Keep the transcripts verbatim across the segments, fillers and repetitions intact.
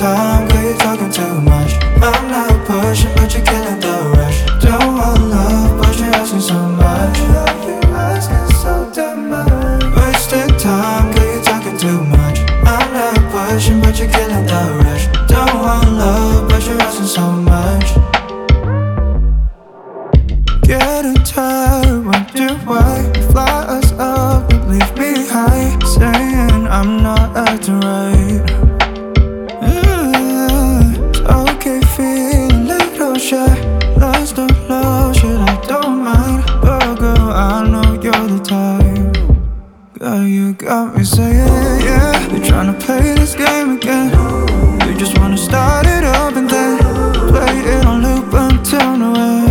time, girl, you're talking too much. I'm not pushing, but you're killing the rush. Don't want love, but you're asking so much. You're asking so damn much. Wasted time, girl, you're talking too much. I'm not pushing, but you're killing the rush. Don't want love, but you're asking so much. Getting tired, wonder why you fly us up and leave me high, saying I'm not acting right. Yeah, it's okay feeling a little shy. Lines don't love, shit I don't mind. But girl, I know you're the type. Girl, you got me saying, yeah, you're tryna play this game again. You just wanna start it up and then play it on loop until no end.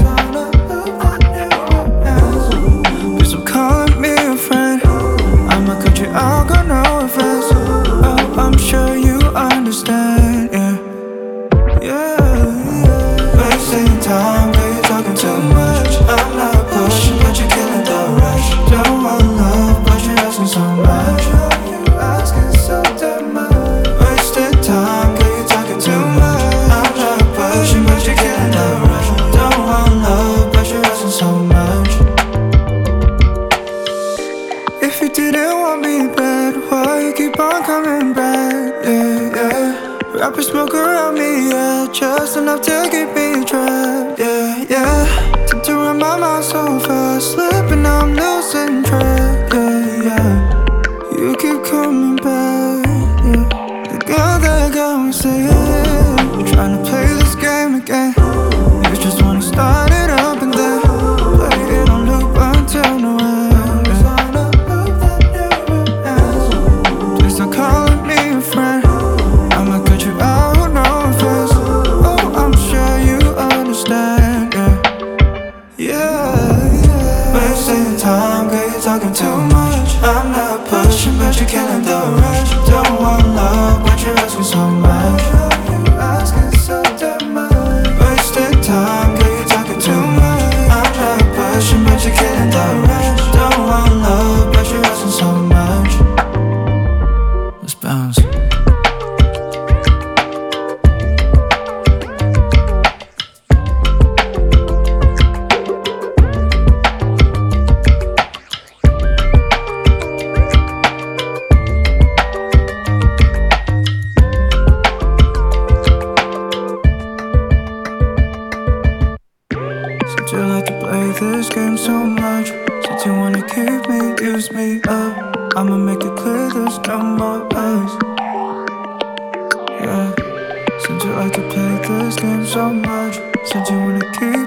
I'll got no offense. Oh, I'm sure you understand, yeah. Yeah, yeah. Wasting time, girl, you're talking too much. I'm not pushing, but you're killing the rush. Don't want love, but you're asking so much. You're asking so damn much. Wasting time, girl, you're talking too much. I'm not pushing, but you're killing the rush. Don't want love, but you're asking so much. If you didn't want me bad, why you keep on coming back? Yeah, yeah. Rapper smoke around me, yeah, just enough to keep me trapped. Yeah, yeah. Tend to run my mind so fast, slipping, I'm losing track. Yeah, yeah. You keep coming back, yeah. The girl that got me saying, you're trying to play this game again. You just wanna start it up and then play it on loop until no end. Talking too much. I'm not pushing, but you're killing the rush. Don't want love, but you're asking so much. You're asking so damn much. Wasted time, girl, you're talking too much. I'm not pushing, but you're killing the rush. Don't want love, but you're asking so much. Let's bounce. Since you like to play this game so much, since you wanna keep me, use me up, I'ma make it clear there's no more us. Yeah. Since you like to play this game so much, since you wanna keep